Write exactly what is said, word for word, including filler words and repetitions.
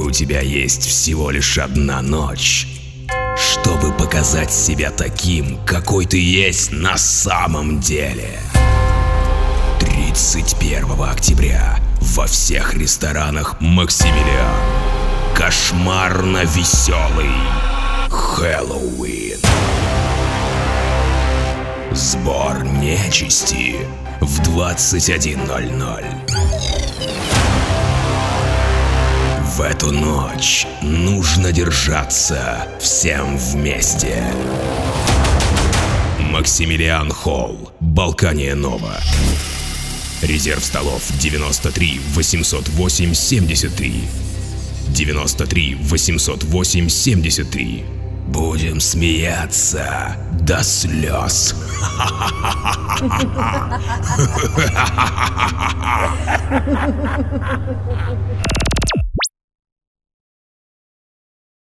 у тебя есть всего лишь одна ночь, чтобы показать себя таким, какой ты есть на самом деле. тридцать первого октября во всех ресторанах Максимилиан. Кошмарно веселый Хэллоуин. Сбор нечисти в двадцать один ноль ноль. В эту ночь нужно держаться всем вместе. Максимилиан Холл, Балкания Нова. Резерв столов девяносто три восемьсот восемь семьдесят три. девяносто три восемьсот восемь семьдесят три. Будем смеяться до слез.